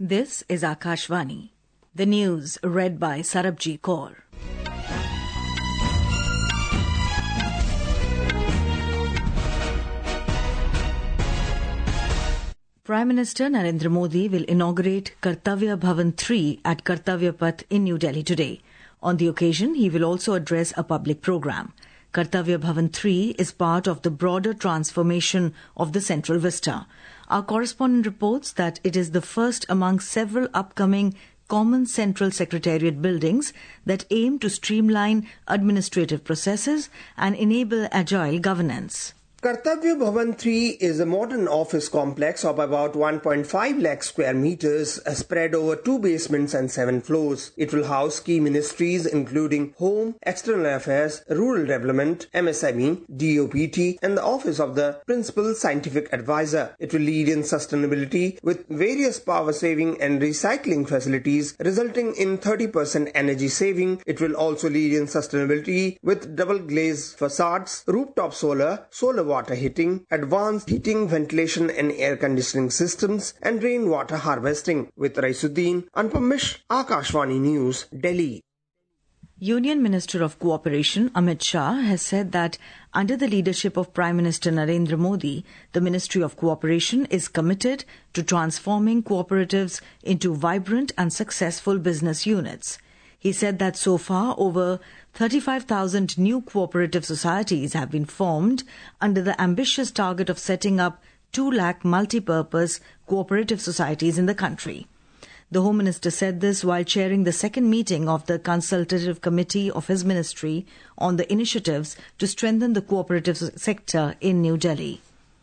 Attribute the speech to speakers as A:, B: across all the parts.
A: This is Akashvani. The news read by Sarabji Kaur. Prime Minister Narendra Modi will inaugurate Kartavya Bhavan 3 at Kartavya Path in New Delhi today. On the occasion, he will also address a public program. Kartavya Bhavan 3 is part of the broader transformation of the Central Vista. Our correspondent reports that it is the first among several upcoming common central secretariat buildings that aim to streamline administrative processes and enable agile governance.
B: Kartavya Bhavan 3 is a modern office complex of about 1.5 lakh square meters spread over 2 basements and 7 floors. It will house key ministries including Home, External Affairs, Rural Development, MSME, DOPT and the Office of the Principal Scientific Advisor. It will lead in sustainability with various power saving and recycling facilities resulting in 30% energy saving. It will also lead in sustainability with double glazed facades, rooftop solar water heating, advanced heating, ventilation and air conditioning systems and rainwater harvesting. With Raisuddin, Anupam Mishra, Akashvani News, Delhi.
A: Union Minister of Cooperation Amit Shah has said that under the leadership of Prime Minister Narendra Modi, the Ministry of Cooperation is committed to transforming cooperatives into vibrant and successful business units. He said that so far over 35,000 new cooperative societies have been formed under the ambitious target of setting up 2 lakh multi-purpose cooperative societies in the country. The Home Minister said this while chairing the second meeting of the Consultative Committee of his ministry on the initiatives to strengthen the cooperative sector in New Delhi.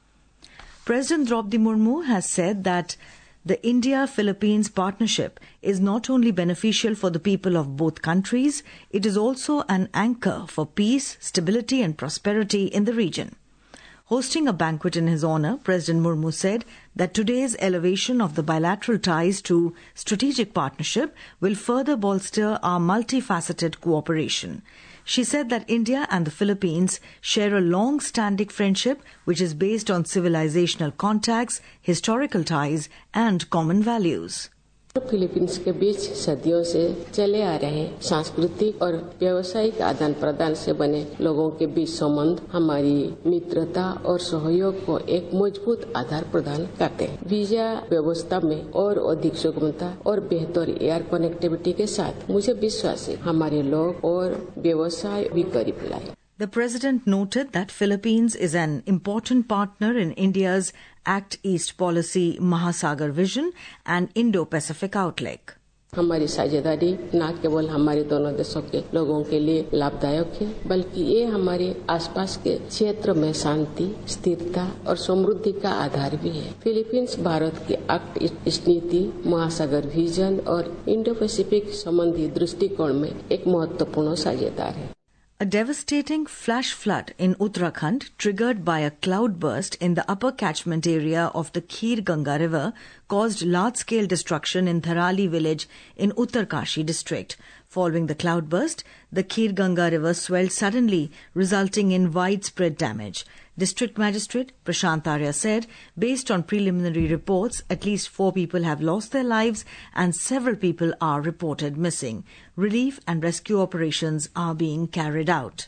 A: President Draupadi Murmu has said that the India-Philippines partnership is not only beneficial for the people of both countries, it is also an anchor for peace, stability and prosperity in the region. Hosting a banquet in his honour, President Murmu said that today's elevation of the bilateral ties to strategic partnership will further bolster our multifaceted cooperation. She said that India and the Philippines share a long-standing friendship which is based on civilizational contacts, historical ties and common values.
C: Philippines के बीच सदियों से चले आ रहे सांस्कृतिक और व्यावसायिक आदान प्रदान से बने लोगों के बीच संबंध हमारी मित्रता और सहयोग को एक मजबूत आधार प्रदान करते हैं। वीजा व्यवस्था में और अधिक सुगमता और बेहतर एयर कनेक्टिविटी के साथ मुझे विश्वास है हमारे लोग और व्यवसाय भी करीब लाए।
A: The President noted that Philippines is an important partner in India's Act East policy Mahasagar vision and Indo-Pacific outlook.
C: हमारी साझेदारी न केवल हमारे दोनों देशों के लोगों के लिए लाभदायक है बल्कि ये हमारे आसपास के क्षेत्र में शांति, स्थिरता और समृद्धि का आधार भी है। फिलीपींस भारत की एक्ट ईस्ट नीति, महासागर विजन और इंडो पैसिफिक संबंधी दृष्टिकोण में एक महत्वपूर्ण साझेदार है।
A: A devastating flash flood in Uttarakhand, triggered by a cloudburst in the upper catchment area of the Kheer Ganga River, caused large-scale destruction in Tharali village in Uttarkashi district. Following the cloudburst, the Kheer Ganga River swelled suddenly, resulting in widespread damage. District Magistrate Prashant Arya said, based on preliminary reports, at least 4 people have lost their lives and several people are reported missing. Relief and rescue operations are being carried out.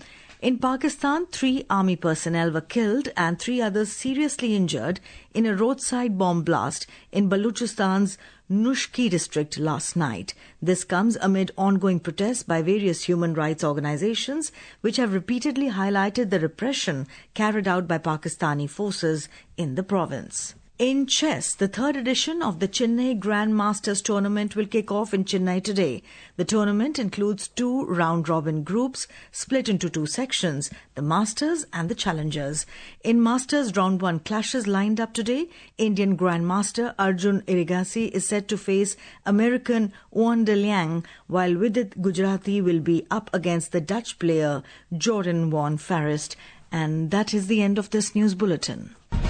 A: In Pakistan, 3 army personnel were killed and 3 others seriously injured in a roadside bomb blast in Baluchistan's Nushki district last night. This comes amid ongoing protests by various human rights organizations which have repeatedly highlighted the repression carried out by Pakistani forces in the province. In chess, the 3rd edition of the Chennai Grand Masters tournament will kick off in Chennai today. The tournament includes 2 round-robin groups split into 2 sections, the Masters and the Challengers. In Masters Round 1 clashes lined up today, Indian Grandmaster Arjun Ergassi is set to face American Wanda Liang, while Vidit Gujarati will be up against the Dutch player Jordan van Farest. And that is the end of this news bulletin.